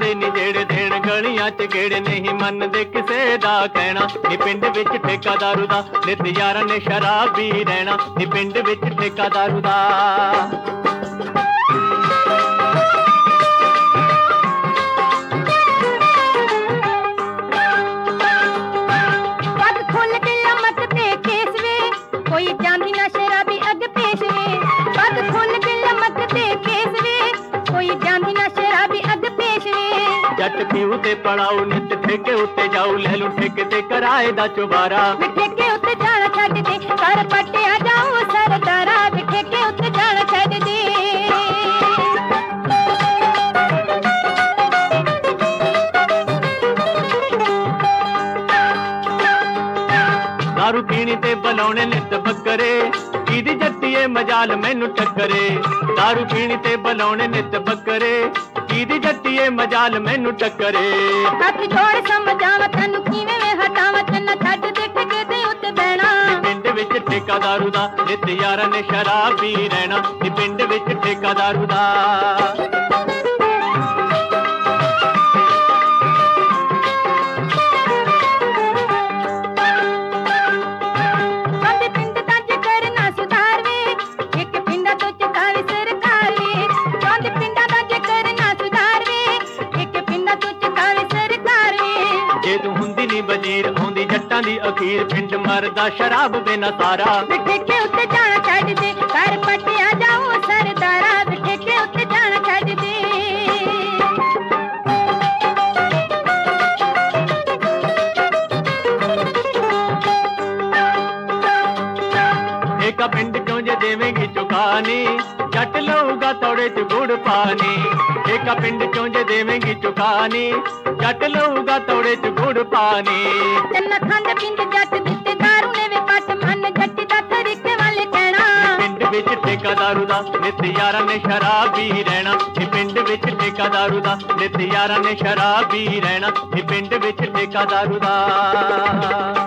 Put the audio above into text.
ਆਉਂਦੇ ਨੀ ਜਿਹੜੇ ਦੇਣ ਗਲੀਆਂ ਚ ਗੇੜੇ, ਨਹੀਂ ਮੰਨਦੇ ਕਿਸੇ ਦਾ ਕਹਿਣਾ। ਨੀ ਪਿੰਡ ਵਿੱਚ ਠੇਕਾ ਦਾਰੂ ਦਾ, ਨਿੱਤ ਯਾਰਾਂ ਨੇ ਸ਼ਰਾਬੀ ਰਹਿਣਾ। ਨੀ ਪਿੰਡ ਵਿੱਚ ਠੇਕਾ ਦਾਰੂ ਦਾ। कोई चांदी ना शराबी अग पेश वे, पग खोल के लमक ते केस वे, कोई चांदी ना शराबी अग पेश वे। जट पीऊ ते पड़ाऊ नित ठेके उत्ते जाऊ, ले लू ठेके ते कराए दा चुबारा। ठेके उत्ते जाना छड्ड दे, कर पट्टिया जाऊं सरदारा। ठेके उत्ते जाना छड्ड दे। दारू पीनी ते बुलाने नित बकरे, कीदी जट्टीए मजाल मैनू टक्करे। दारू पीनी ते बुलाने नित बकरे, कीदी जट्टीए मजाल मैनू टक्करे। हथ जोड़ समझावा तैनू किवें वे हटावा, तन्ना छड्ड दे ठेके ते उत्ते बहना। पिंड विच ठेका दारू दा, नित यारां ने शराबी रहना। पिंड विच ठेका दारू दा। वजीर आउंदी जट्टां दी अखीर, पिंड मरदा शराब बिना सारा। ठेके उत्ते जाना छड्ड दे, कर पट्टिया जाऊं सरदारा। ठेके उत्ते जाना छड्ड दे। ठेका पिंड क्यों जे देवेंगी चुकानी, जट लऊगा तौड़े च गुड़ पानी। ठेका पिंड क्यों जे देवेंगी चुकानी, जट लऊगा तौड़े च गुड़ पानी। तन्ना खंड पिंड जट दित्ते दारू ने वे पट, मन जट्टी दा तरीके वाले कहना। पिंड विच ठेका दारू दा, नित यारां ने शराबी रहना। पिंड विच ठेका दारू दा, नित यारां ने शराबी रहना। पिंड विच ठेका दारू दा।